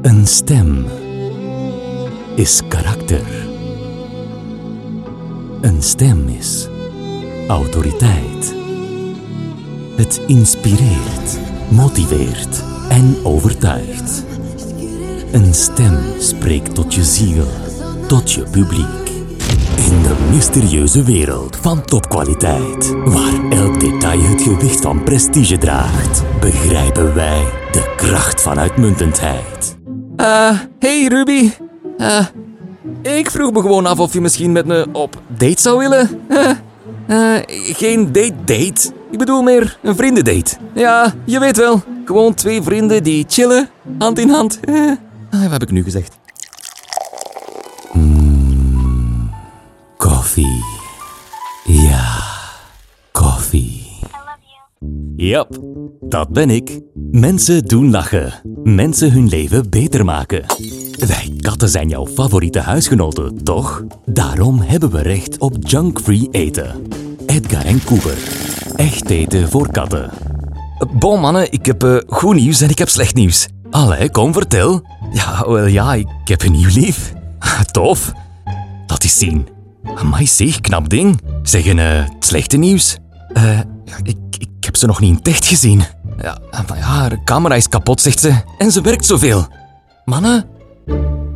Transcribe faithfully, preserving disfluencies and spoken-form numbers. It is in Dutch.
Een stem is karakter. Een stem is autoriteit. Het inspireert, motiveert en overtuigt. Een stem spreekt tot je ziel, tot je publiek. In de mysterieuze wereld van topkwaliteit, waar elk detail het gewicht van prestige draagt, begrijpen wij de kracht van uitmuntendheid. Uh, hey Ruby. Uh, ik vroeg me gewoon af of je misschien met me op date zou willen. Uh, uh, geen date-date. Ik bedoel meer een vriendendate. Ja, je weet wel. Gewoon twee vrienden die chillen, hand in hand. Uh, wat heb ik nu gezegd? Mm, koffie. Ja, koffie. Yep, dat ben ik. Mensen doen lachen. Mensen hun leven beter maken. Wij katten zijn jouw favoriete huisgenoten, toch? Daarom hebben we recht op junk-free eten. Edgar en Cooper. Echt eten voor katten. Bon mannen, ik heb uh, goed nieuws en ik heb slecht nieuws. Allee, kom vertel. Ja, wel ja, ik heb een nieuw lief. Tof. Laat eens zien. Amai zeg, knap ding. Zeg een uh, slechte nieuws. Uh, ja, ik, ik heb ze nog niet in het echt gezien. Ja, maar ja, haar camera is kapot, zegt ze. En ze werkt zoveel. Mannen,